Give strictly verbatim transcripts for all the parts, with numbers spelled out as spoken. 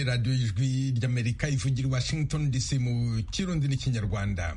radiyo y'ijwi ry'Amerika ivugira i Washington D C mu Kirundi n'ikinyarwanda.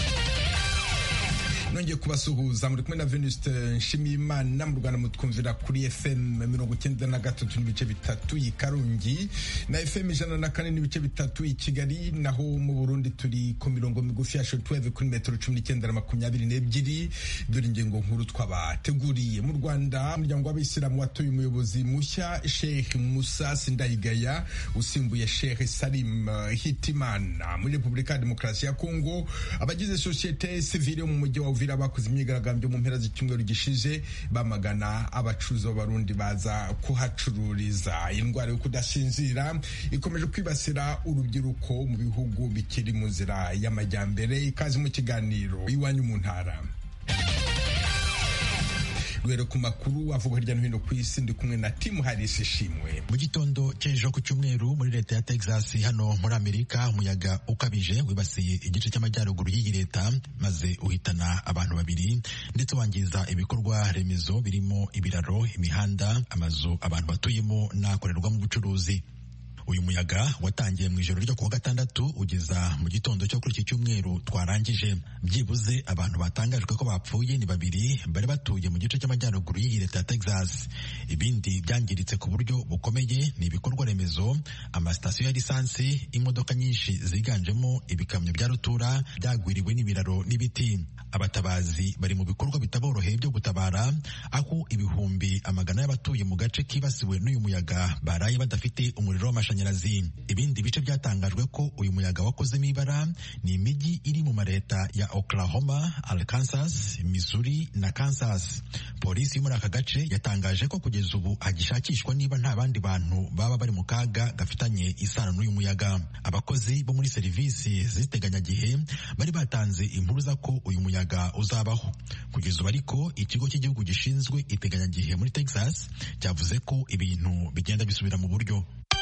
Nongeye kubasuhuza muri kumwe na Venuste Nshimiyimana mu Rwanda mutwumvira kuri F M mirongo icyenda na gatatu n'ibice bitatu i Karongi na F M ijana na kane n'ibice bitatu i Kigali, naho mu Burundi turi ku mirongo migufi ya shortwave kuri metero cumi n'icyenda na makumyabiri n'ebyiri. Dore ingingo nkuru twabateguriye. Mu Rwanda umuryango w'Abayisilamu watoye umuyobozi mushya Sheikh Musa Sindayigaya usimbuye Sheikh Salim Hitimana. Muri Repubulika ya Demokarasi ya Kongo abagize societe civile mu mujyi wa Uvira bakoze imyigaragambyo mu mpera z'icyumweru gishize bamagana abacuruzi b'Abarundi baza kuhacururiza. Indwara yo kudasinzira ikomeje kwibasira urubyiruko mu bihugu bikiri mu nzira y'amajyambere. Ikaze mu kiganiro Iwanyu mu Ntara. Duhere ku makuru avuga hirya no hino ku isi, ndi kumwe na Tim Harris Ishimwe. Mu gitondo cy'ejo ku cyumweru muri leta ya Texas hano muri Amerika, umuyaga ukabije wibasiye igice cy'amajyaruguru y'iyi leta maze uhitana abantu babiri ndetse wangiza ibikorwa remezo birimo ibiraro, imihanda, amazu abantu batuyemo n'akorerwamo ubucuruzi. Uyu muyaga watangiye mu ijoro ryo kuwa gatandatu ugeza mu gitondo cyo kuri iki cyumweru twarangije. Byibuze abantu batangajwe ko bapfuye ni babiri bari batuye mu gice cy'amajyaruguru y'iyi leta ya Texas. Ibindi byangiritse ku buryo bukomeye ni ibikorwa remezo, amasitasiyo ya lisansi, imodoka nyinshi ziganjemo ibikamyo bya rutura byagwiriwe n'ibiraro n'ibiti. Abatabazi bari mu bikorwa bitaboroheye byo gutabara, aho ibihumbi amagana y'abatuye mu gace kibasiwe n'uyu muyaga baraye badafite umuriro w'amashanyarazi. Ibindi bice byatangajwe ko uyu muyaga wakozemo ibara ni imijyi iri mu mareta ya Oklahoma, Arkansas, Missouri na Kansas. Polisi muri aka gace yatangaje ko kugeza ubu hagishakishwa niba nta bandi bantu baba bari mu kaga gafitanye isano n'uyu muyaga. Abakozi bo muri serivisi z'iteganyagihe bari batanze impuruza ko uyu muyaga uzabaho. Kugeza ubu ariko ikigo cy'igihugu gishinzwe iteganyagihe muri Texas cyavuze ko ibintu bigenda bisubira mu buryo.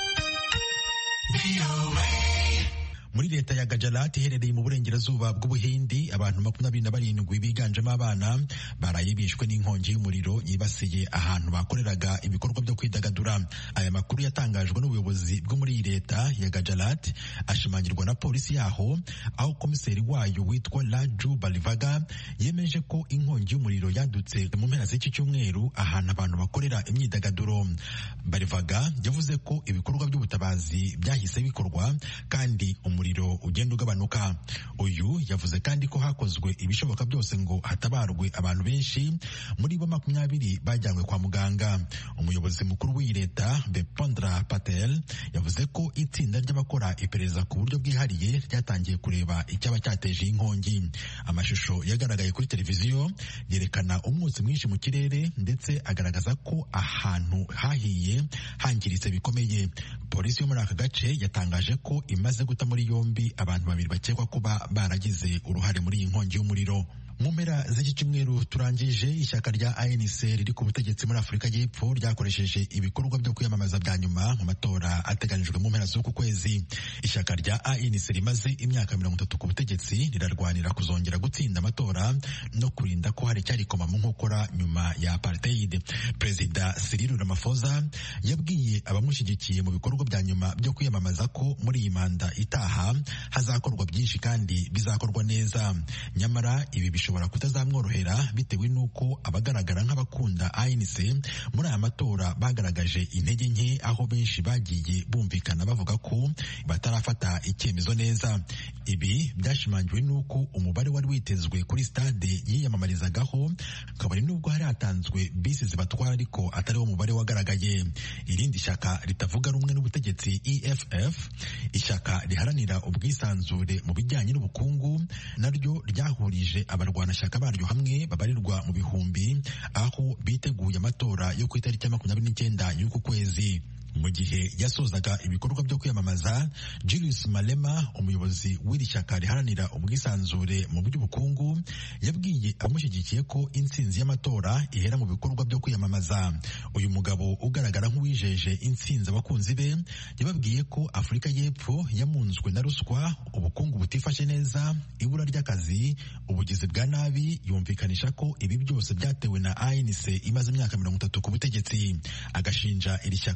Muri leta ya Gujarat iherereye mu burengerazuba bw'Ubuhindi, abantu makumyabiri na barindwi biganjemo abana baraye bishwe n'inkongi y'umuriro yibasiye ahantu bakoreraga ibikorwa byo kwidagadura. Aya makuru yatangajwe n'ubuyobozi bwo muri iyi leta ya Gujarat ashimangirwa na polisi yaho, aho komiseri wayo witwa Raju Balivaga yemeje ko inkongi y'umuriro yadutse mu mpera z'iki cyumweru ahantu abantu bakorera imyidagaduro. Balivaga yavuze ko ibikorwa by'ubutabazi byahise bikorwa kandi umuriro ugenda ugabanuka. Uyu yavuze kandi ko hakozwe ibishoboka byose ngo hatabarwe abantu benshi, muri bo makumyabiri bajyanywe kwa muganga. Umuyobozi mukuru w'iyi leta Bependra Patel yavuze ko itsinda ry'abakora iperereza ku buryo bwihariye ryatangiye kureba icyaba cyateje inkongi. Amashusho yagaragaye kuri televiziyo yerekana umwotsi mwinshi mu kirere ndetse agaragaza ko ahantu hahiye hangiritse bikomeye. Polisi yo muri aka gace yatangaje ko imaze guta muri yombi abantu babiri bakekwa kuba baragize uruhare muri iyi nkongi y'umuriro. Mu mpera z'iki cyumweru turangije, ishyaka rya A N C riri ku butegetsi muri Afurika y'Epfo ryakoresheje ibikorwa byo kwiyamamaza bya nyuma mu matora ateganijwe mu mpera z'uku kwezi. Ishyaka rya A N C rimaze imyaka mirongo itatu ku butegetsi rirarwanira kuzongera gutsinda amatora no kurinda ko hari icyarikoma mu nkokora nyuma ya apartheid. Perezida Cyril Ramaphosa yabwiye abamushyigikiye mu bikorwa bya nyuma byo kwiyamamaza ko muri iyi manda itaha hazakorwa byinshi kandi bizakorwa neza. Nyamara ibi bishobora kutazamworohera bitewe n'uko abagaragara nk'abakunda A N C muri aya matora bagaragaje intege nke, aho benshi bagiye bumvikana bavuga ko batarafata icyemezo neza. Ibi byashimangiwe n'uko umubare wari witezwe kuri stade yiyamamarizagaho kabari n'ubwo hari hatanzwe bisi zibatwara ariko atari wo mubare wagaragaye. Irindi shyaka ritavuga rumwe n'ubutegetsi E F F, ishyaka riharanira ubwisanzure mu bijyanye n'ubukungu, naryo ryahurije abarwanashyaka baryo hamwe babarirwa mu bihumbi, aho biteguye amatora yo ku itariki ya makumyabiri n'icyenda y'uku kwezi. Mu gihe yasozaga ibikorwa byo kwiyamamaza, Julius Malema, umuyobozi w'iri shyaka riharanira ubwisanzure mu by'ubukungu, yabwiye abamushyigikiye ko intsinzi y'amatora ihera mu bikorwa byo kwiyamamaza. Uyu mugabo ugaragara nk'uwijeje intsinzi abakunzi be yababwiye ko Afurika y'Epfo yamunzwe na ruswa, ubukungu butifashe neza, ibura ry'akazi, ubugizi bwa nabi. Yumvikanisha ko ibi byose byatewe na A N C imaze imyaka mirongo itatu ku butegetsi. Agashinja iri shyaka ko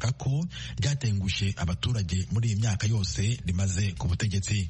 ryatengushye abaturage muri iyi myaka yose rimaze ku butegetsi.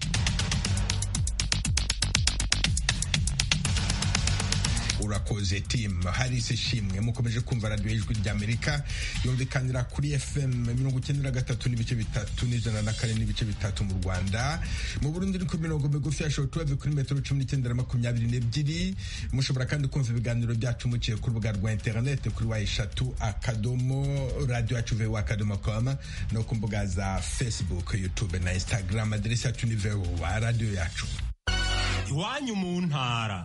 Urakoze team Harris Ishimwe. Mukomeje kumva radio y'Ijwi ry'Amerika yumvikanira kuri F M mirongo icyenda na gatatu n'ibice bitatu n'ijana na kane n'ibice bitatu mu Rwanda. Mu Burundi ni ku mirongo migufi ya shortwave kuri metero cumi n'icyenda na makumyabiri n'ebyiri. Mushobora kandi kumva ibiganiro byacu muciye ku rubuga rwa internet kuri wa eshatu akadomo radio yacu v o a akadomo com no ku mbuga za Facebook, YouTube na Instagram. Adresi yacu ni v o a radio yacu. Iwanyu mu ntara.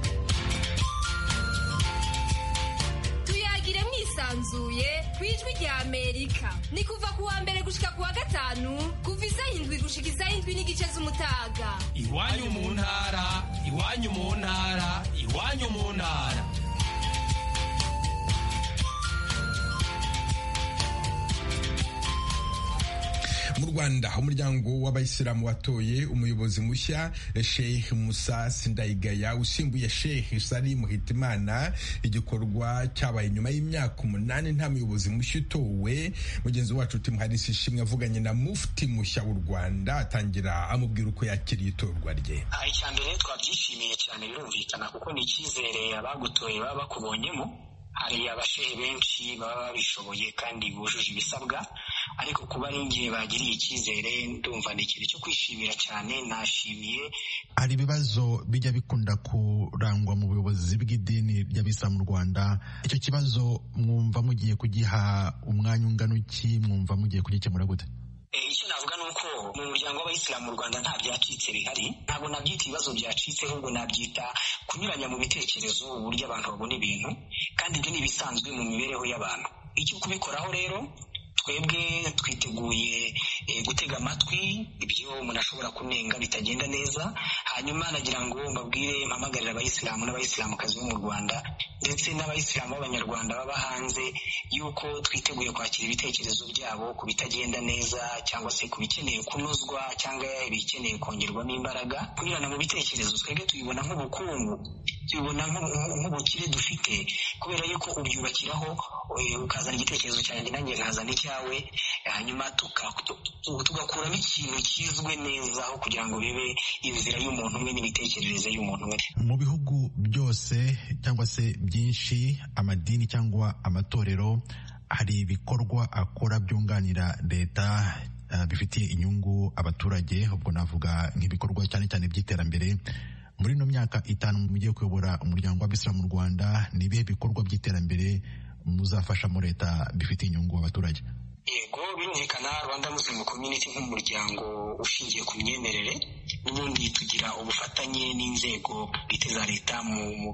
Sanzuye kwijwi rya Amerika ni kuva kuwa mbere gushika kuwa gatanu kuva isaha indwi gushika isaha indwi n'igice z'umutaga. Iwanyu mu ntara, iwanyu mu ntara, iwanyu mu ntara. Mu Rwanda umuryango w'abayisilamu watoye umuyobozi mushya Sheikh Musa Sindayigaya usimbuye Sheikh Salim Hitimana. Igikorwa cyabaye nyuma y'imyaka umunani nta muyobozi mushya utowe. Mugenzi wacu Tim Harris Ishimwe avuganye na mufti mushya w'u Rwanda atangira amubwira uko yakiriye itorwa rye. Icyambere twabyishimiye cyane birumvikana kuko ni icyizere abagutoye baba bakubonyemo. Hari abashehe benshi baba babishoboye kandi bujuje ibisabwa, ariko kuba ari ngiye bagiriye icyizere ndumva ni ikintu cyo kwishimira cyane. Nashimiye. Hari ibibazo bijya bikunda kurangwa mu buyobozi bw'idini ry'Abisilamu mu Rwanda. Icyo kibazo mwumva mugiye kugiha umwanya ungana iki? Mwumva mugiye kugikemura gute? Icyo navuga ni uko mu muryango w'Abayisilamu mu Rwanda nta byacitse bihari. Ntabwo nabyita ibibazo byacitse, ahubwo nabyita kunyuranya mu bitekerezo, uburyo abantu babona ibintu, kandi ibyo ni ibisanzwe mu mibereho y'abantu. Icyo kubikoraho rero twebwe twiteguye e, gutega amatwi ibyo umuntu ashobora kunenga bitagenda neza. Hanyuma nagira ngo mbabwire mpamagarira abayisilamu n'abayisilamukazi bo mu Rwanda ndetse n'abayisilamu b'abanyarwanda baba hanze yuko twiteguye kwakira ibitekerezo byabo ku bitagenda neza cyangwa se ku bikeneye kunozwa cyangwa ibikeneye kongerwamo imbaraga. Kunyurana mu bitekerezo twebwe tuyibona nk'ubukungu, tubibona nk'ubukire dufite, kubera yuko ubyubakiraho ukazana igitekerezo cyanjye nanjye nkazana icyawe, hanyuma tugakuramo ikintu kizwe neza aho kugira ngo bibe inzira y'umuntu umwe n'imitekerereze y'umuntu umwe. Mu bihugu byose cyangwa se byinshi, amadini cyangwa amatorero hari ibikorwa akora byunganira leta uh, bifitiye inyungu abaturage. Ubwo navuga nk'ibikorwa cyane cyane by'iterambere. Muri no myaka itanu mugiye kuyobora umuryango w'Abisilamu mu Rwanda, ni ibihe bikorwa by'iterambere muzafasha muri leta bifitiye inyungu abaturage? Yego, birumvikana Rwanda Muslim Community nk'umuryango ushingiye ku myemerere, n'ubundi tugira ubufatanye n'inzego bwite za leta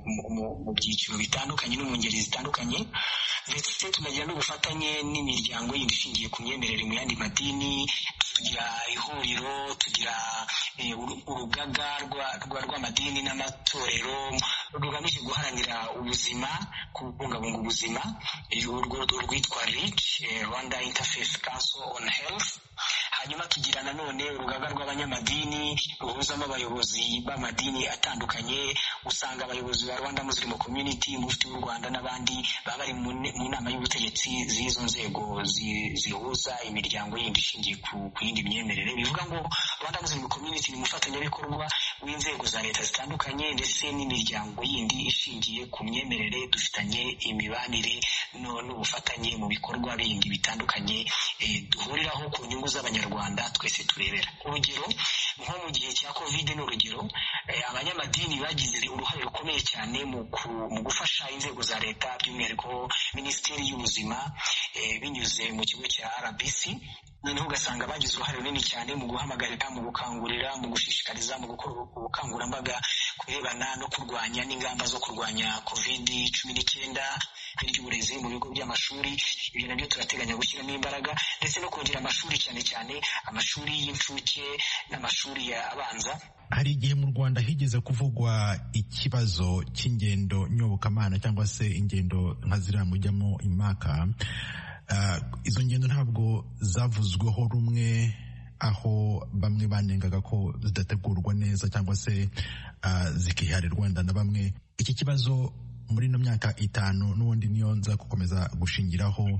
mu byiciro bitandukanye no mu ngeri zitandukanye, ndetse tunagira n'ubufatanye n'imiryango yindi ishingiye ku myemerere mu yandi madini. Tugira ihuriro, tugira e, urugaga rw'amadini n'amatorero rugamije guharanira ubuzima, kubungabunga ubuzima, urwo rwitwa R I C, Rwanda Interfaith Council on Health. Hanyuma tugira nanone urugaga rw'abanyamadini ruhuzamo abayobozi b'amadini atandukanye. Usanga abayobozi ba Rwanda Muslim Community, mufti w'u Rwanda n'abandi baba bari mu nama y'ubutegetsi z'izo nzego zihuza imiryango yindi ishingiye ku yindi myemerere. Bivuga ngo Rwanda Muslim Community ni umufatanyabikorwa w'inzego za leta zitandukanye ndetse n'imiryango yindi ishingiye ku myemerere. Dufitanye imibanire n'ubufatanye mu bikorwa bindi bitandukanye e, duhuriraho ku nyungu z'abanyarwanda twese turebera. Urugero nko mu gihe cya Covid ni urugero, e, abanyamadini bagize uruhare rukomeye cyane mu mu gufasha inzego za leta, by'umwihariko Minisiteri y'Ubuzima e, binyuze mu kigo cya R B C. Noneho ugasanga bagize uruhare runini cyane mu guhamagarira, mu gukangurira, mu gushishikariza, mu gukora ubukangurambaga kurebana no kurwanya n'ingamba zo kurwanya Covid cumi n'icyenda, iby'uburezi mu bigo by'amashuri. Ibyo nabyo turateganya gushyiramo imbaraga, ndetse no kongera amashuri cyane cyane amashuri y'incuke n'amashuri abanza. Hari igihe mu Rwanda higeze kuvugwa ikibazo cy'ingendo nyobokamana cyangwa se ingendo nka ziriya mujyamo impaka. Uh, izo ngendo ntabwo zavuzweho rumwe, aho bamwe banengaga ko zidategurwa neza cyangwa se uh, zikiharirwa wenda na bamwe. Iki kibazo muri no myaka itanu n'ubundi niyo nza gukomeza gushingiraho,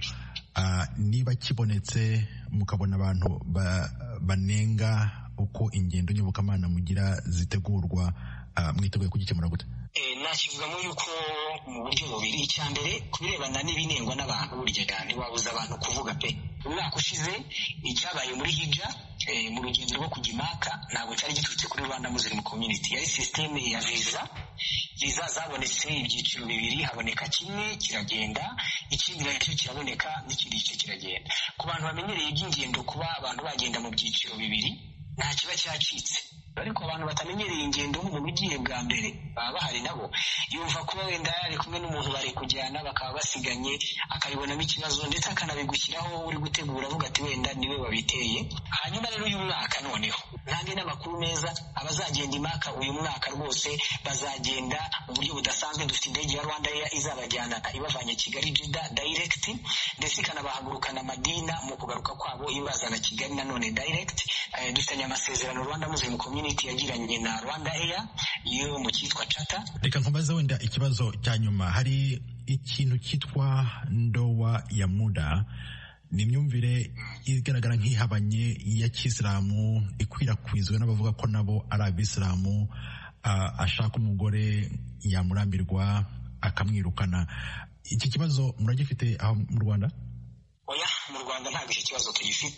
uh, niba kibonetse mukabona abantu ba, banenga uko ingendo nyobokamana mugira zitegurwa, uh, mwiteguye kugikemura gute? Nashyizwamo yuko mu buryo bubiri. Icya mbere kubirebana n'ibinengwa n'abantu, burya cyane wabuza abantu kuvuga pe. Umwaka ushize icyabaye muri hija e, mu rugendo rwo kujya Imaka ntabwo cyari giturutse kuri Rwanda Muslim Community, yari systeme ya visa. Visa zabonetse ibyiciro bibiri, haboneka kimwe kiragenda, ikindi nacyo kiraboneka, n'ikindi gice kiragenda. Ku bantu bamenyereye iby'ingendo kuba abantu bagenda mu byiciro bibiri nta kiba cyacitse, ariko abantu batamenyereye ingendo mu bigiye bwa mbere baba bahari nabo yumva kuba wenda yari kumwe n'umuntu bari kujyana bakaba basiganye akabibonamo ikibazo, ndetse akanabigushyiraho uri gutegura avuga ati wenda niwe wabiteye. Hanyuma rero uyu mwaka noneho ntange n'amakuru meza, abazagenda Imaka uyu mwaka rwose bazagenda mu buryo budasanzwe. Dufite indege ya Rwanda Air izabajyana ibavanye Kigali Jeddah direct, ndetse ikanabahagurukana Madina mu kugaruka kwabo ibazana Kigali nanone direct. Uh, dufitanye amasezerano Rwanda Muslim Community yagiranye na Rwanda Air yo mu cyitwa Chata. Reka nkomeze wenda ikibazo cya nyuma, hari ikintu cyitwa ndoa ya muda, ni imyumvire igaragara nk'ihabanye ya Kisilamu ikwirakwizwe n'abavuga ko nabo ari Abisilamu. Uh, ashaka umugore yamurambirwa akamwirukana. Iki kibazo muragifite aho mu Rwanda? Oya, mu Rwanda ntabwo iki kibazo tugifite.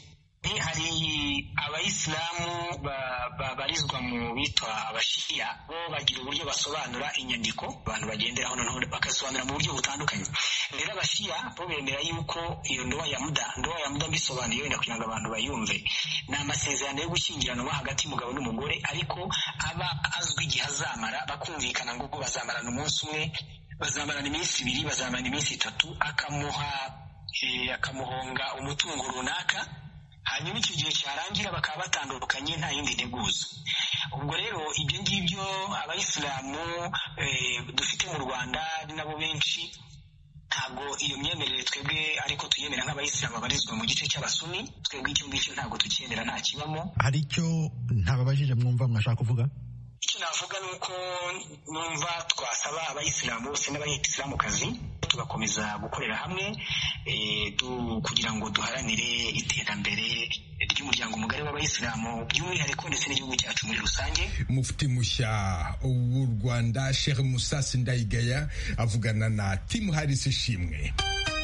Hari abayisilamu babarizwa mu bitwa abashiya, bo bagira uburyo basobanura inyandiko abantu bagenderaho, noneho bakasobanura mu buryo butandukanye. Rero abashiya bo bemera yuko iyo ndoa ya muda, ndoa ya muda mbisobanuye wenda kugira ngo abantu bayumve, ni amasezerano yo gushyingiranwa hagati y'umugabo n'umugore, ariko aba azwi igihe azamara, bakumvikana ngo bazamarana umunsi umwe, bazamarana iminsi ibiri, bazamarana iminsi itatu, akamuha e, akamuhonga umutungo runaka, hanyuma icyo gihe cyarangira bakaba batandukanye nta yindi nteguza. Ubwo rero ibyo ngibyo abayisilamu e, dufite mu Rwanda nabo benshi ntabwo iyo myemerere twebwe ariko tuyemera nk'abayisilamu babarizwa mu gice cy'abasuni, twebwe icyo ngicyo ntabwo tukemera, nta kibamo. Hari icyo ntababajije mwumva mwashaka kuvuga? Icyo navuga ni uko numva twasaba abayisilamu bose n'abayisilamukazi tugakomeza gukorera hamwe e, du, kugira ngo duharanire iterambere ry'umuryango mugari w'abayisilamu by'umwihariko ndetse n'igihugu cyacu muri rusange. Mufti mushya w'u Rwanda Sheikh Musa Sindayigaya avugana na Tim Harris Ishimwe.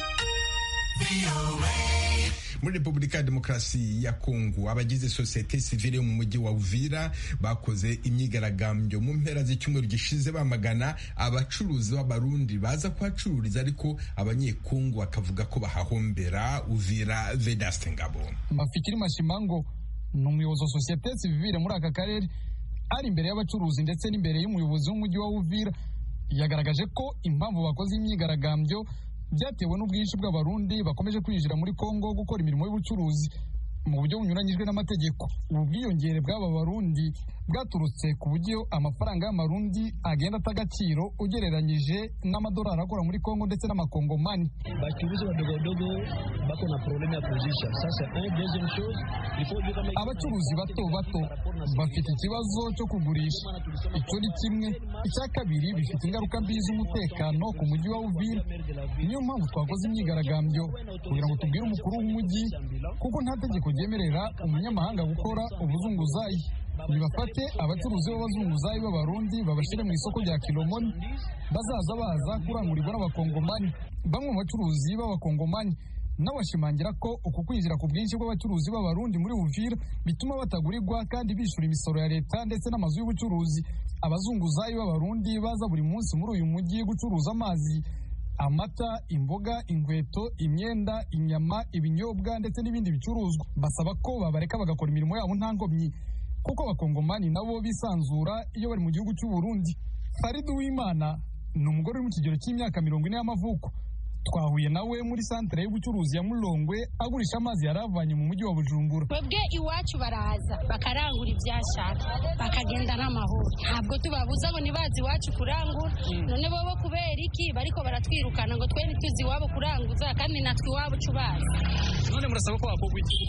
Muri Repubulika ya Demokarasi ya Kongo, abagize sosiyete sivile mu mujyi wa Uvira bakoze imyigaragambyo mu mpera z'icyumweru gishize bamagana abacuruzi b'abarundi baza kuhacururiza, ariko abanyekongo bakavuga ko bahahombera. Uvira, Vedaste Ngabo. Mafikiri Mashimango ni umuyobozi wa sosiyete sivile muri aka karere, ari imbere y'abacuruzi ndetse n'imbere y'umuyobozi w'umujyi wa Uvira, yagaragaje ko impamvu bakoze imyigaragambyo byatewe n'ubwinshi bw'abarundi bakomeje kwinjira muri Kongo gukora imirimo y'ubucuruzi mu buryo bunyuranyijwe n'amategeko. Ubu bwiyongere bw'aba barundi bwaturutse ku buryo amafaranga y'amarundi agenda ata agaciro ugereranyije n'amadolari akora muri Kongo ndetse n'amakongomani. Bacuruzi badogodogo bako na problème ya kuzisha. Sasa un deuxième chose, il faut dire que abacuruzi bato bato bafite ikibazo cyo kugurisha. Icyo ni kimwe. Icya kabiri, bifite ingaruka mbi z'umutekano ku mujyi wa Uvira. Niyo mpamvu twakoze imyigaragambyo kugira ngo tubwire umukuru w'umujyi, kuko nta tegeko ryemerera umunyamahanga gukora ubuzunguzayi. Nibafate abacuruzi b'abazunguzayi b'abarundi babashyire mu isoko rya Kilomoni, bazaza baza kurangurirwa n'abakongomani. Bamwe mu bacuruzi b'abakongomani n'abashimangira ko uku kwinjira ku bwinshi bw'abacuruzi b'abarundi muri Uvira bituma batagurirwa kandi bishyura imisoro ya leta ndetse n'amazu y'ubucuruzi. Abazunguzayi b'abarundi baza buri munsi muri uyu mujyi gucuruza amazi, amata, imboga, inkweto, imyenda, inyama, ibinyobwa ndetse n'ibindi bicuruzwa. Basaba ko babareka bagakora imirimo yabo nta nkomyi, kuko abakongomani nabo bisanzura iyo bari mu gihugu cy'u Burundi. Farid Uwimana ni umugore uri mu kigero cy'imyaka mirongo ine y'amavuko. Twahuye nawe muri santere y'ubucuruzi ya Mulongwe agurisha amazi yaravanye mu mujyi wa Bujumbura. Twebwe iwacu baraza bakarangura ibyashaka bakagenda n'amahoro, ntabwo tubabuza ngo nibazi iwacu kurangura. None bobo kubera iki bariko baratwirukana ngo twe ntituzi iwabo kuranguza kandi natwe iwabo cubazi? None murasaba ko bakogwa iki?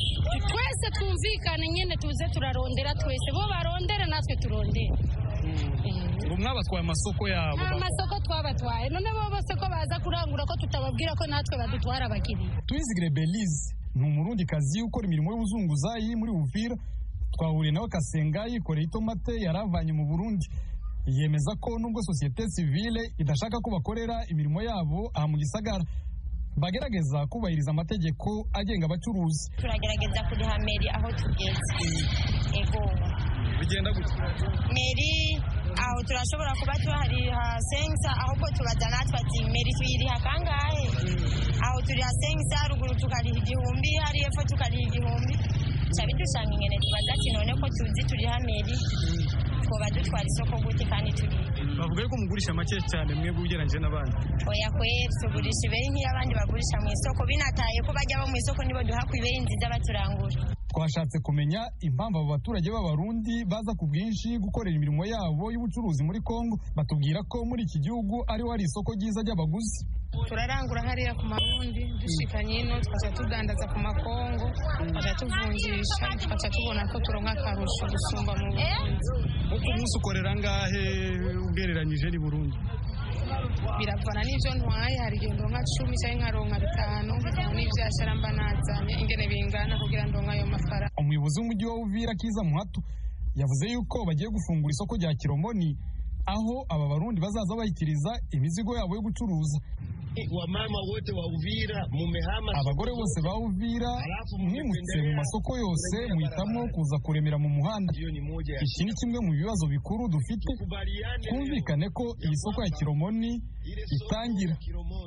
Twese twumvikane nyene tuze turarondera, twese bo barondera natwe turondera. Ngo mwabatwaye amasoko yabo? Amasoko twabatwaye, none bo bose ko baza kurangura ko tutababwira ko natwe badutwara abakiriya. Twizigire Belize ni umurundi kazi ukora imirimo y'ubuzunguzayi muri Uvira. Twahuriye nawe Kasenga yikoreye itomate yaravanye mu Burundi. Yemeza ko nubwo societe civile idashaka ko bakorera imirimo yabo aha mu gisagara, bagerageza kubahiriza amategeko agenga abacuruzi. Turagerageza kuriha meri aho tugeze. Ego bigenda gutya. Meri aho turashobora kuba tuhariha sensa, ahubwo tubaza natwe ati meri tuyiriha kangahe. Aho turiha sensa, ruguru tukariha igihumbi, hari epfo tukariha igihumbi. Cyabidushanga ingene tubaza ati none ko tuzi turiha meri ko badutwara isoko gute kandi turi. Bavuga yuko mugurisha make cyane mwebwe ugereranyije n'abandi. Oya kweri tugurisha ibeye nk'iy'abandi bagurisha mu isoko, binataye ko bajya bo mu isoko nibo duha ku ibeye nziza baturangura. Twashatse kumenya impamvu abo baturage b'abarundi baza ku bwinshi gukorera imirimo yabo y'ubucuruzi muri Kongo. Batubwira ko muri iki gihugu ariho hari isoko ryiza ry'abaguzi. Turarangura hariya ku Marundi dushikanye ino twaca tudandaza ku Makongo, twaca tuvunjisha, twaca tubona ko turonka akarusho gusumba mu Burundi. Uko umunsi ukorera ngahe ugereranyije ni Burundi? Biravana n'ivyo ntwaye, hari igihe ndonka cumi canke nkaronka bitanu, n'ivyashara mba nazanye ingene bingana kugira ndonka ayo mafaranga. Umuyobozi w'umujyi wa Uvira Kiza Muhato yavuze yuko bagiye gufungura isoko rya Kiromoni, aho aba barundi bazaza bayitiriza imizigo yabo yo gucuruza. Wamama wote wa Uvira mumehama, abagore bose ba Uvira mwimutse mu masoko yose muhitamo kuza kuremera mu muhanda. Iki ni kimwe mu bibazo bikuru dufite, twumvikane ko iyi soko ya Kiromoni itangira.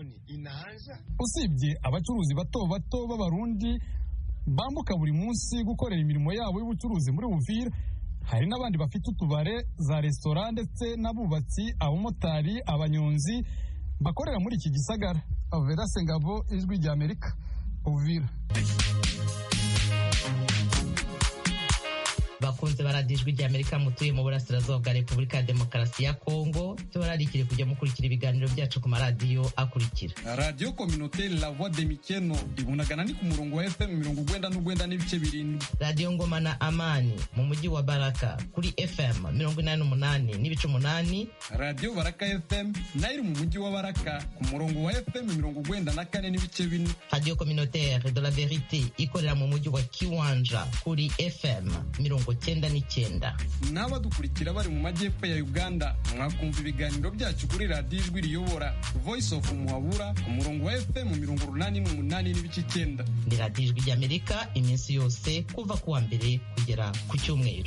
Usibye abacuruzi bato bato b'abarundi bambuka buri munsi gukorera imirimo yabo y'ubucuruzi muri Uvira, hari n'abandi bafite utubare, za restaurant ndetse n'abubatsi, abamotari, abanyonzi bakorera muri iki gisagara. Avera Sengabo, Ijwi rya Amerika, Uvira. Bakunze baradijwi rya Amerika mutuye mu burasirazuba bwa Repubulika ya Demokarasi ya Kongo, tubararikire kujya mukurikira ibiganiro byacu ku maradiyo akurikira: Radio Communautaire La Voix de Mikeno ibunagana ni ku murongo wa F M mirongo ugwenda n'ugwenda n'ibice birindwi. Radio Ngoma na Amani mu mujyi wa Baraka kuri F M mirongo inani n'umunani n'ibice umunani. Radio Baraka F M nayo mu mujyi wa Baraka ku murongo wa F M mirongo ugwenda na kane n'ibice bine. Radio Communautaire de la Verite ikorera mu mujyi wa Kiwanja kuri F M mirongo cyenda n'icyenda. N'abadukurikira bari mu majyepfo ya Uganda mwakumva ibiganiro byacu kuri Radio Ijwi riyobora Voice of Muhabura ku murongo wa F M mirongo urunani n'umunani n'ibice icyenda. Ni Radio Ijwi ry'Amerika iminsi yose kuva ku wa mbere kugera ku cyumweru.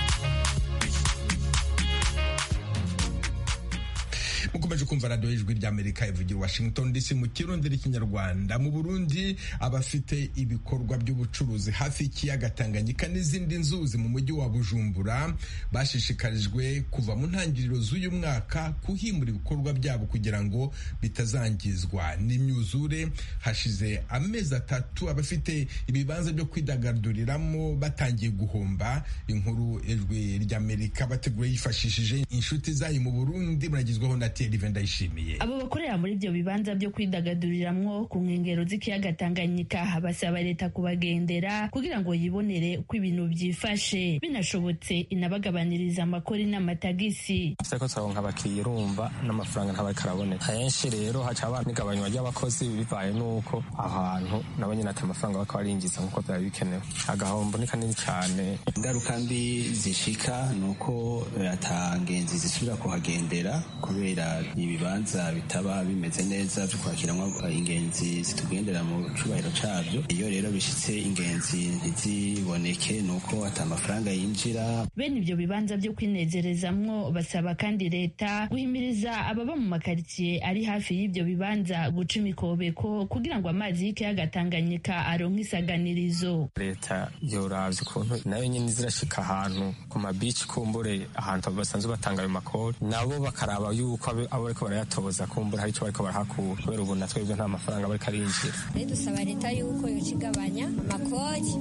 Mukomeje kumva Radio Ijwi ry'Amerika ivugira Washington D C mu kirundi n'ikinyarwanda. Mu Burundi abafite ibikorwa by'ubucuruzi hafi y'ikiyaga Tanganyika n'izindi nzuzi mu mujyi wa Bujumbura bashishikarijwe kuva mu ntangiriro z'uyu mwaka kuhimura ibikorwa byabo kugira ngo bitazangizwa n'imyuzure. Hashize amezi atatu abafite ibibanza byo kwidagaduriramo batangiye guhomba. Inkuru Ijwi ry'Amerika bateguye yifashishije inshuti zayo mu Burundi muragizweho na Ndayishimiye. Abo bakorera muri ibyo bibanza byo kwidagaduriramo ku nkengero z'ikiyaga Tanganyika basaba leta kubagendera kugira ngo yibonere uko ibintu byifashe, binashobotse inabagabaniriza amakori n'amatagisi. Seko tsaronka abakiriya urumva n'amafaranga ntabari karaboneka henshi, rero haca abantu n'igabanywa ry'abakozi bivaye nuko ahantu nabo nyine ati amafaranga bakaba barinjiza nkuko byari bikenewe. Agahombo ni kanini cyane. Ingaruka mbi zishika nuko atangenzi zisubira kuhagendera kubera ibibanza bitaba bimeze neza byo kwakiramwo ingenzi zitugendera mu cubahiro cabyo. Iyo rero bishitse ingenzi ntiziboneke nuko ata amafaranga yinjira. Bene ibyo bibanza byo kwinezerezamwo basaba kandi leta guhimiriza ababa mu makaritsiye ari hafi y'ibyo bibanza guca imikobeko kugira ngo amazi y'ikiyaga Tanganyika aronke isaganirizo. Leta yoravye ukuntu nayo nyine zirashika ahantu ku mabici kumbure ahantu basanzwe batanga ayo makori, nabo bakaraba yuko abo bariko barayatoboza kumbura hari icyo bariko barahakura, kubera ubu natwe ibyo nta mafaranga bariko arinjira. Rero dusaba leta yuko yocigabanya amakori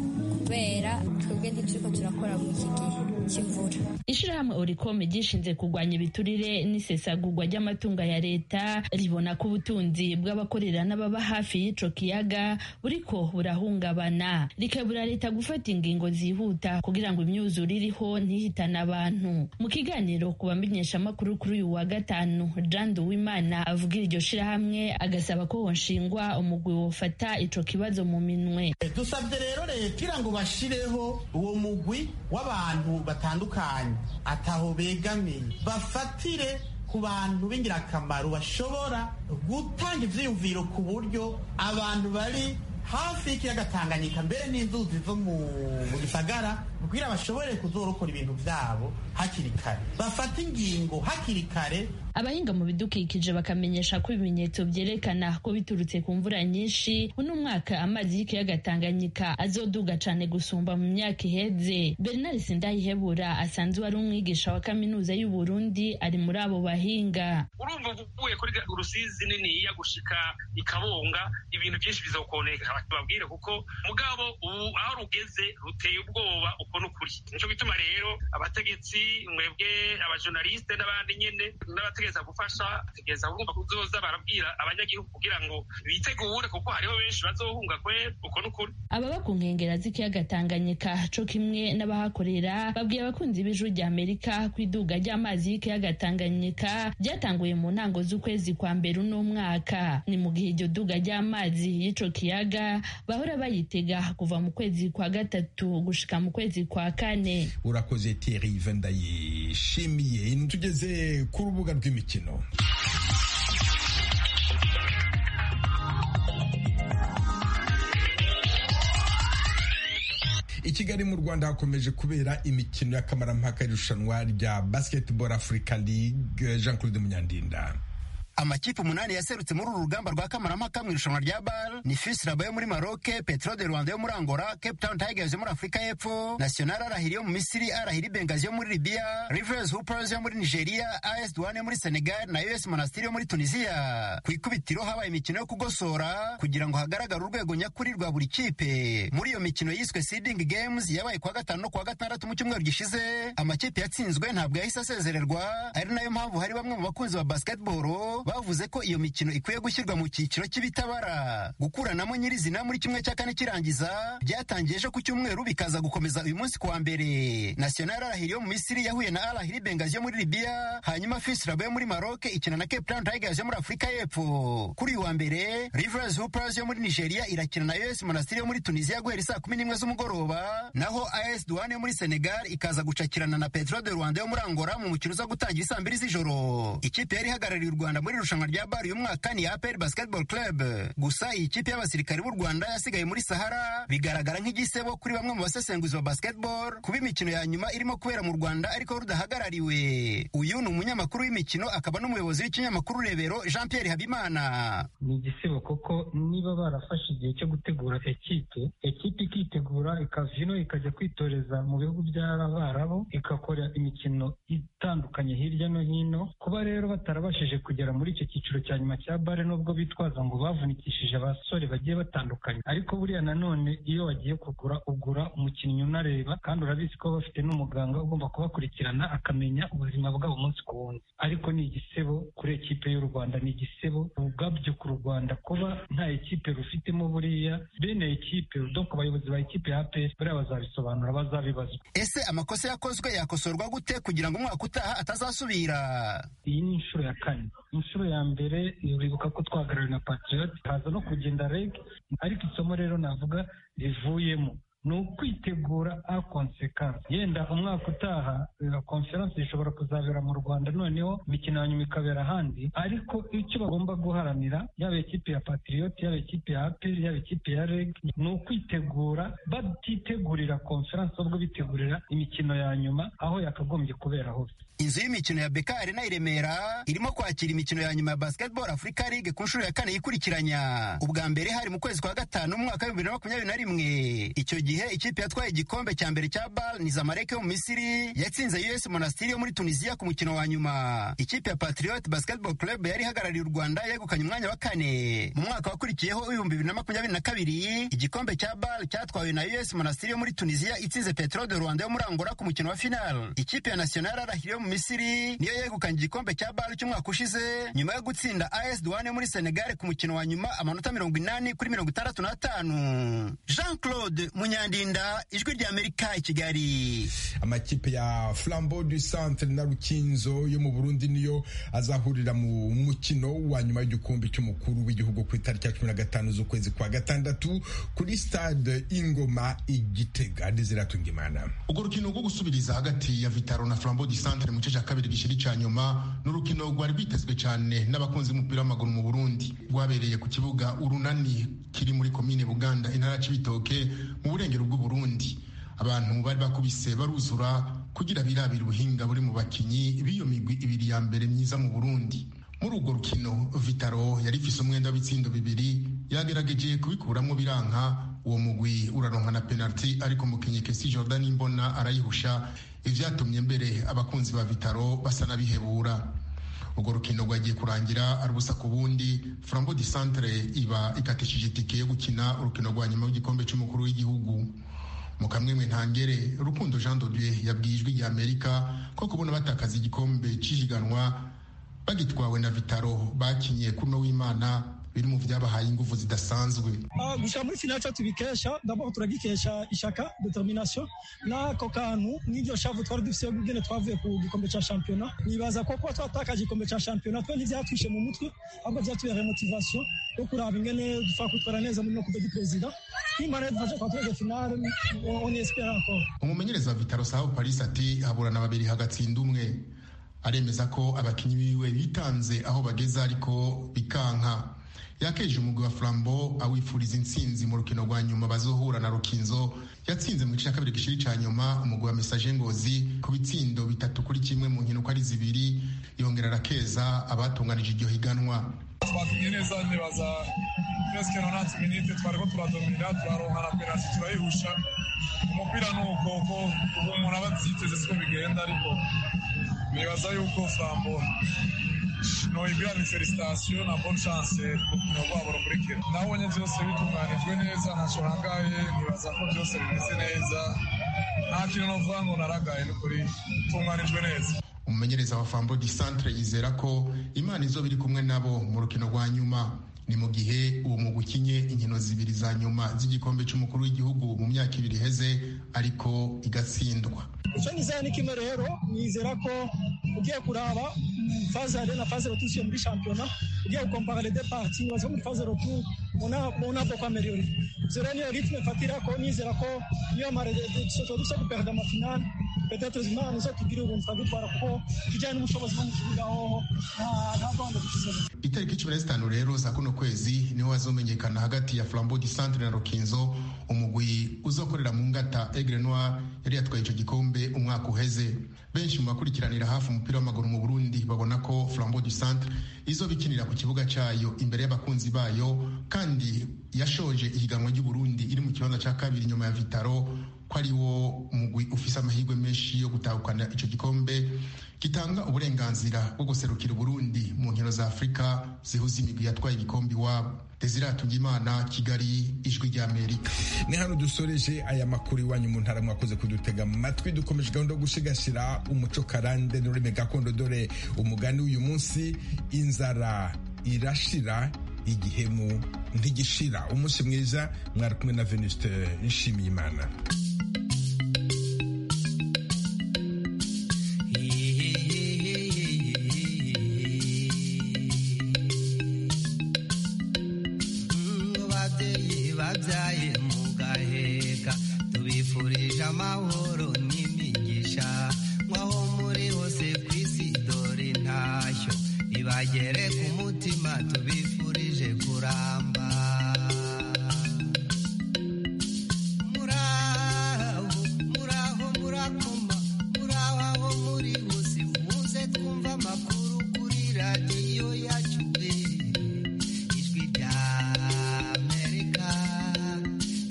kubera twebwe ntituriko turakora mu iki gihe cy'imvura. Ishirahamwe Oricome gishinze kurwanya ibiturire n'isesagurwa ry'amatunga ya leta ribona ko ubutunzi bw'abakorera n'ababa hafi y'ico kiyaga buriko burahungabana, rikabura leta gufata ingingo zihuta kugira ngo imyuzure iriho ntihitane abantu. Mu kiganiro ku bamenyeshamakuru kuri uyu wa gatanu, Jean Duwimana avugira iryo shirahamwe agasaba ko honshingwa umugwi wofata ico kibazo mu minwe. Dusabye rero leta kugira ngo bashireho uwo mugwi w'abantu batandukanye ataho begamiye, bafatire ku bantu b'ingirakamaro bashobora gutanga ivyiyumviro ku buryo abantu bari hafi y'ikiyaga Tanganyika mbere n'inzuzi zo mu gisagara kugira bashobore kuzorokora ibintu vyabo hakiri kare, bafata ingingo hakiri kare. Abahinga mu bidukikije bakamenyesha ko ibimenyetso vyerekana ko biturutse ku mvura nyinshi uno mwaka amazi y'ikiyaga Tanganyika azoduga cane gusumba mu myaka iheze. Bernard Sindayihebura asanzwe ari umwigisha wa kaminuza y'u Burundi ari muri abo bahinga. Urumva uvuye kuri Rusizi nini ya gushika ikabonga ibintu byinshi bizokoneka babwire kuko mugabo ubu aho rugeze ruteye ubwoba uko n'ukuri. Nico bituma rero abategetsi mwebwe abajournaliste n'abandi nyene n'abategeza gufasha tegeza urumva kuzoza barabwira abanyagihugu kugira ngo bitegure kuko hariho benshi bazohunga kwe uko n'ukuri. Ababa ku nkengera z'ikiyaga Tanganyika co kimwe n'abahakorera babwiye abakunzi b'ijwi rya Amerika ko iduga ry'amazi y'ikiyaga Tanganyika ryatanguye mu ntango z'ukwezi kwa mbere uno mwaka. Ni mu gihe iryo duga ry'amazi y'ico kiyaga bahora bayitega kuva mu kwezi kwa gatatu gushika mu kwezi kwa kane. Urakoze Thierry Vendayishimiye. Tugeze ku rubuga rw'imikino. I Kigali mu Rwanda hakomeje kubera imikino y'akamarampaka y'irushanwa rya Basketball Africa League. Jean-Claude Munyandinda. Amakipe umunani yaserutse muri uru rugamba rwa kamarampaka mu irushanwa rya B A L ni F I S Rabat yo muri Maroc, Petro de Rwanda yo muri Angola, Cape Town Tigers yo muri Afrika y'Epfo, National Al Ahly yo mu Misiri, Al Ahly Benghazi yo muri Libya, Rivers Hoopers yo muri Nigeria, A S Douane yo muri Senegal na U S Monastir yo muri Tunisia. Ku ikubitiro habaye imikino yo kugosora kugira ngo hagaragare urwego nyakuri rwa buri kipe. Muri iyo mikino yiswe Seeding Games yabaye kwa gatanu no kwa gatandatu mu cyumweru gishize, amakipe yatsinzwe ntabwo yahise asezererwa, ari nayo mpamvu hari bamwe mu bakunzi ba basketball bavuze ko iyo mikino ikwiye gushyirwa mu cyiciro cy'ibitabara. Gukuranamo nyirizina muri kimwe cya kane kirangiza byatangiye ejo ku cyumweru bikaza gukomeza uyu munsi kuwa mbere. National Al Ahly yo mu Misiri yahuye na Al Ahly Benghazi yo muri Libya, hanyuma F I S Rabat yo muri Maroc ikina na Cape Town Tigers yo muri Afrika y'Epfo. Kuri uyu wa mbere Rivers Hoopers yo muri Nigeria irakina na U S Monastir yo muri Tunisia guhera saa kumi n'imwe z'umugoroba, naho A S Douane yo muri Senegal ikaza gucakirana na Petro de Rwanda yo muri Angola mu mukino uza gutangira saa mbiri z'ijoro. Ikipe yari ihagarariye u Rwanda muri irushanwa rya B A L uyu mwaka ni A P R Basketball Club. Gusa iyi kipe y'abasirikari b'u Rwanda yasigaye muri Sahara bigaragara nk'igisebo kuri bamwe mu basesenguzi ba basketball kuba imikino ya nyuma irimo kubera mu Rwanda ariko rudahagarariwe. Uyu ni umunyamakuru w'imikino akaba n'umuyobozi w'ikinyamakuru Rebero Jean Pierre Habimana. Ni igisebo koko niba barafashe igihe cyo gutegura ekipe ekipe ikitegura ikavino ikajya kwitoreza mu bihugu by'Abarabu ikakora imikino itandukanye hirya no hino, kuba rero batarabashije kugera muri icyo cyiciro cya nyuma cya bare nubwo bitwaza ngo bavunikishije abasore bagiye batandukanye, ariko buriya nanone iyo wagiye kugura ugura umukinnyi unareba kandi urabizi ko bafite n'umuganga ugomba kubakurikirana akamenya ubuzima bwabo umunsi ku wundi. Ariko ni igisebo kuri ekipe y'u Rwanda, ni igisebo ubwabyo ku Rwanda kuba nta ekipe rufitemo. Buriya bene ekipe donc abayobozi ba ekipe ya A P R buriya bazabisobanura bazabibazwa. Ese amakosa yakozwe yakosorwa gute kugira ngo umwaka utaha atazasubira? Iyi ni inshuro ya kane. Inshuro ya mbere uribuka ko twahagarariwe na Patriot haza no kugenda reg, ariko isomo rero navuga rivuyemo ni ukwitegura a consequence. Yenda umwaka utaha conference ishobora kuzabera mu Rwanda, noneho imikino ya nyuma ikabera ahandi, ariko icyo bagomba guharanira yaba ekipe ya Patriot yaba ekipe ya A P R yaba ekipe ya reg ni ukwitegura batitegurira conference ahubwo bitegurira imikino ya nyuma aho yakagombye kubera hose. Inzu y'imikino ya Beka Arena i Remera irimo kwakira imikino ya nyuma ya Basketball Africa League ku nshuro ya kane yikurikiranya. Ubwa mbere hari mu kwezi kwa gatanu mu mwaka wa bibiri na makumyabiri na rimwe. Icyo gihe gihe ikipe yatwaye igikombe cya mbere cya BAL ni Zamalek yo mu Misiri yatsinze U S Monastir yo muri Tunisia ku mukino wa nyuma. Ikipe ya Patriot Basketball Club yari ihagarariye u Rwanda yegukanye umwanya wa kane. Mu mwaka wakurikiyeho ibihumbi bibiri na makumyabiri na kabiri igikombe cya BAL cyatwawe na U S Monastir yo muri Tunisia itsinze Petro de Rwanda yo muri Angola ku mukino wa final. Ikipe ya National Al-Ahli yo mu Misiri niyo yegukanye igikombe cya BAL cy'umwaka ushize nyuma yo gutsinda A S Douane muri Senegal ku mukino wa nyuma amanota mirongo inani kuri mirongo itandatu n'atanu. Jean-Claude Munyandinda, Ijwi rya Amerika i Kigali. Amakipe ya Flambeau du Centre na Rukinzo yo mu Burundi niyo azahurira mu mukino wa nyuma y'igikombe cy'umukuru w'igihugu ku itariki ya cumi na gatanu z'ukwezi kwa gatandatu kuri stade Ingoma i Gitega. Desiratungimana. Urwo rukino rwo gusubiriza hagati ya Vitaro na Flambeau du Centre mu gice cya kabiri gishiri cya nyuma n'urukino rwari rwitezwe cyane n'abakunzi b'umupira w'amaguru mu Burundi rwabereye ku kibuga Urunani kiri muri komine Buganda intara Cibitoke mu burengero bw'u Burundi. Abantu bari bakubise baruzura kugira birabira ubuhinga buri mu bakinyi b'iyo migwi ibiri ya mbere myiza mu Burundi. Muri urwo rukino Vitaro yari ifise umwenda w'ibitsindo bibiri yagerageje kubikuramwo biranka, uwo mugwi uraronka na penalty ariko mukinyi Kesi Jordan Imbona arayihusha, ivyatumye mbere abakunzi ba Vitaro basa nabihebura. Urwo rukino rwagiye kurangira ari ubusa ku bundi. Flambeau du Centre iba ikatishije itike yo gukina urukino rwa nyuma w'igikombe cy'umukuru w'igihugu. Mu kamwemwe ntangere Rukundo Jean de Dieu yabwiye Ijwi rya Amerika ko kubona batakaza igikombe cy'ihiganwa bagitwawe na Vitaro bakinye kuno w'Imana biri mu vyabahaye ingufu zidasanzwe. Gushika muri final cyo tubikesha d'abord turagikesha ishaka determination nako kantu n'iryo shavu twari dufise gugene twavuye ku gikombe cya championnat. Nibaza ko ko twatakaje igikombe cya championnat twe ntivyatwishe mu mutwe ahubwo vyatubereye motivation yo kuraba ingene dufa kutwara neza muri no kubedi president Imana yadufasha kwa twege final on espère encore. Umumenyereza wa Vitaro Sao Paris ati haburana babiri hagatsinda umwe. Aremeza ko abakinyi biwe bitanze aho bageze ariko bikanka. Yakeje umugwi wa Flambeau awifuriza intsinzi mu rukino rwa nyuma bazohura na Rukinzo yatsinze mu gice cya kabiri gishiri cya nyuma umugwi wa Message Ngozi ku bitsindo bitatu kuri kimwe mu nkino ko ari zibiri, yongera arakeza abatunganije iryo higanwa. Twakinye neza nibaza presque nonante minutes twariko turadomina turaronka na penalty turayihusha. Umupira nuko ko umuntu abatsiteze siko bigenda ariko nibaza yuko Flambeau no ibira ni felicitation na bonne chance no rwabo rukurikira. Nabonye byose bitunganijwe neza ntashorangaye nibaza ko byose bimeze neza nta kintu novuga ngo naragaye n'ukuri tunganijwe neza. Umumenyereza wa Flambeau du Centre yizera ko Imana izo biri kumwe nabo mu rukino rwa nyuma. Ni mu gihe uwo mugwi ukinye inkino zibiri za nyuma z'igikombe cy'umukuru w'igihugu mu myaka ibiri heze ariko igatsindwa. Icyo nizera ni kimwe rero, nizera ko ugiye kuraba phase aller na phase retour muri championnat, ugiye gukompara les deux parties, wazo muri phase retour on a on a beaucoup amélioré. Zero ni rythme fatira ko nizera ko niyo mare de soto dusa ku perdre ma finale. Peut-être Imana zo tugira ubuntu twagutwara ko kijyanye n'ubushobozi bwo mukibuga aho nta nta bande dufise. Itariki cumi na zitanu rero za kuno kwezi niho hazomenyekana hagati ya Flambeau du Centre na Rukinzo umugwi uzokorera mu ngata Aigle Noir yari yatwaye ico gikombe umwaka uheze. Benshi mu bakurikiranira hafi umupira w'amaguru mu Burundi babona ko Flambeau du Centre izo bikinira ku kibuga cyayo imbere y'abakunzi bayo kandi yashoje ihiganwa ry'u Burundi iri mu kibanza cya kabiri nyuma ya Vitaro ko ari wo mugwi ufise amahirwe menshi yo gutahukana ico gikombe gitanga uburenganzira bwo guserukira Burundi mu nkino za Afrika zihuza imigwi yatwaye igikombe iwabo. Desiratungimana, Kigali, Ijwi rya Amerika. Ni hano dusoreje aya makuru iwanyu mu ntara mwakoze kudutega amatwi. Dukomeje gahunda yo gushigashira umuco karande n'ururimi gakondo, dore umugani uyu munsi: inzara irashira igihemu ntigishira. Umunsi mwiza, mwari kumwe na Venuste Nshimiyimana. babyaye mugaheka tubifurije amahoro n'imigisha mwaho muri hose ku isi dore intashyo ibagere ku mutima tubifurije kuramba muraho muraho murakoma muraho aho muri hose muze twumva amakuru kuri radiyo yacu ijwi rya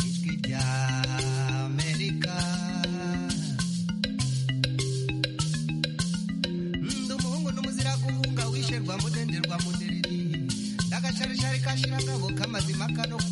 mudenderwa mudereri ndagacarishari kashira ngabo kamazima kano